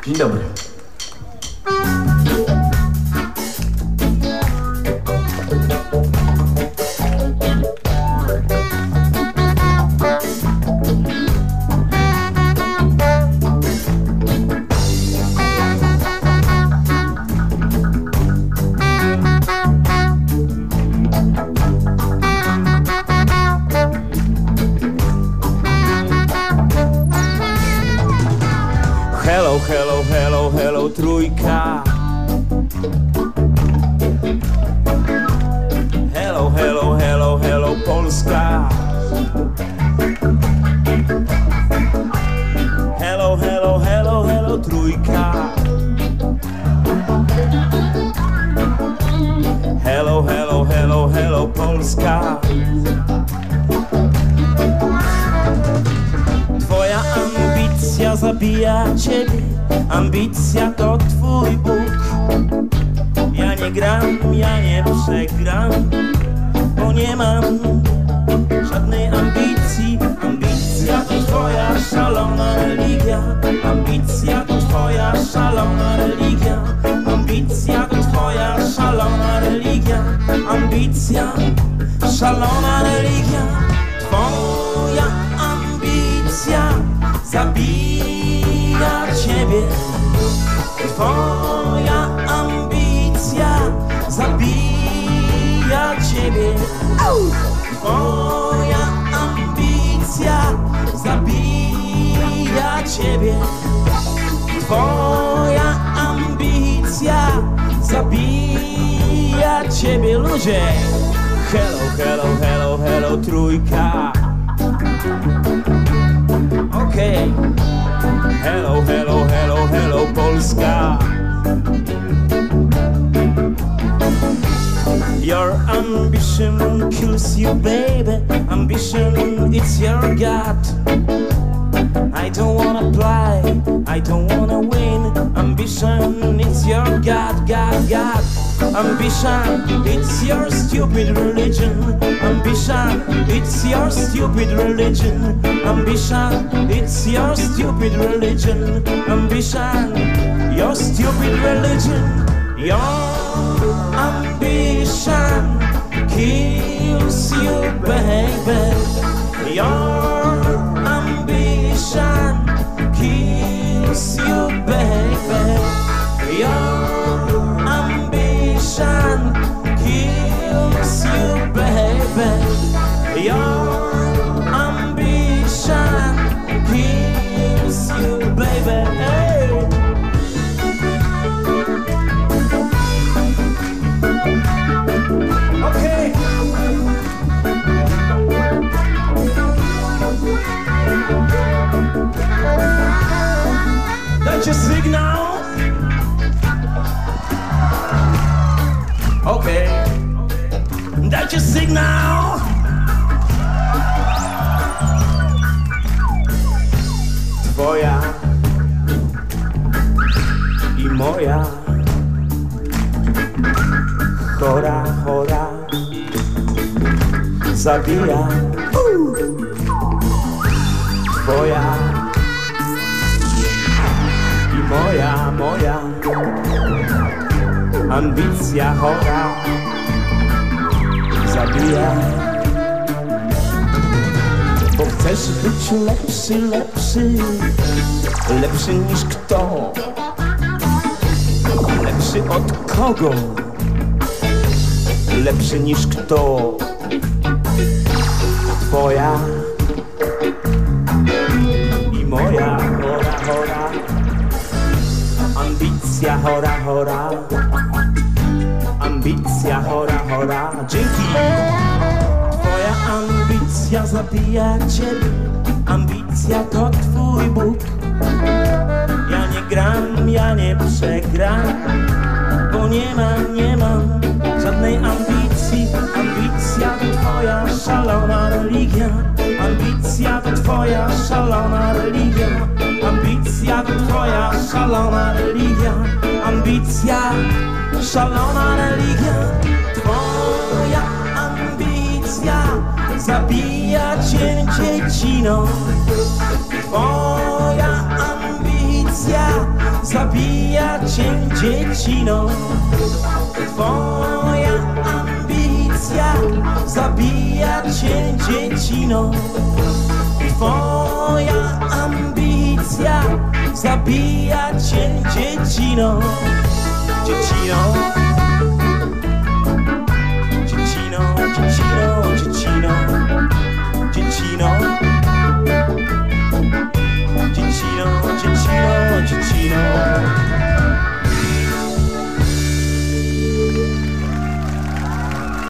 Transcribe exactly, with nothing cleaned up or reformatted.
Dzień dobry. Hello, hello, hello, hello, trójka. Hello, hello, hello, hello, Polska. Hello, hello, hello, hello, trójka. Hello, hello, hello, hello, Polska. Twoja ambicja zabija ciebie, ambicja to twój Bóg. Ja nie gram, ja nie przegram, bo nie mam żadnej ambicji. Ambicja to twoja szalona religia. Ambicja to twoja szalona religia. Ambicja to twoja szalona religia. Ambicja, szalona religia. Twoja ambicja zabija ciebie. Twoja ambicja zabija ciebie. Twoja ambicja zabija ciebie. Twoja ambicja zabija ciebie. Ludzie, hello, hello, hello, hello, trójka. Okej, okay. Hello, hello, hello, hello, Polska. Your ambition kills you, baby. Ambition, it's your God. I don't wanna play, I don't wanna win. Ambition, it's your God, God, God. Ambition, it's your stupid religion. Ambition, it's your stupid religion. Ambition, it's your stupid religion. Ambition, your stupid religion. Your ambition kills you, baby. Your ambition kills you, baby. Your ambition kills you, baby. Your ambition kills you, baby. Hey. Okay. That's your signal. Okay. That's your signal. Twoja i moja chora, chora zabija. Twoja i moja, moja ambicja chora zabija. Bo chcesz być lepszy, lepszy, lepszy niż kto? Lepszy od kogo? Lepszy niż kto? Twoja i moja chora, chora ambicja chora, chora. Ambicja chora, chora. Dzięki. Twoja ambicja zabija ciebie. Ambicja to twój Bóg. Ja nie gram, ja nie przegram, bo nie mam, nie mam żadnej ambicji. Ambicja to twoja szalona religia. Ambicja to twoja szalona religia. Ambicja to twoja szalona religia. Ambicja, szalona religia. Twoja ambicja zabija cię, dziecino. Twoja ambicja zabija cię dziecino. Twoja ambicja zabija cię dziecino. Twoja ambicja zabija cię dziecino. Dziecino, dziecino, dziecino.